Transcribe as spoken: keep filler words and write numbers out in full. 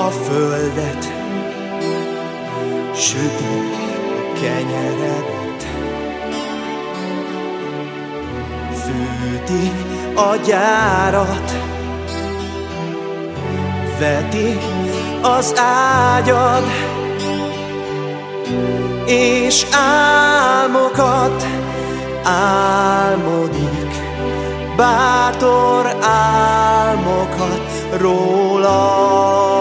a földet, süti a kenyeredet, fűti a gyárat, veti az ágyad, és álmokat álmodik, bátor álmokat róla.